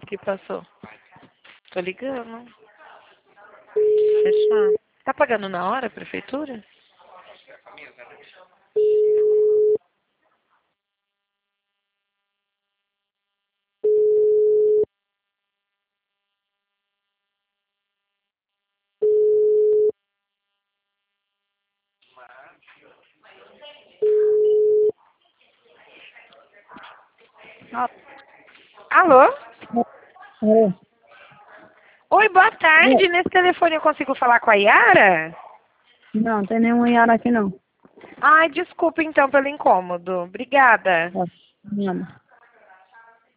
Que passou? Tô ligando. Fechar. Tá pagando na hora, prefeitura? Alô? É. Oi, boa tarde. Nesse telefone eu consigo falar com a Yara? Não, tem nenhum Yara aqui não. Ai, desculpa então pelo incômodo. Obrigada. Tá. Nada.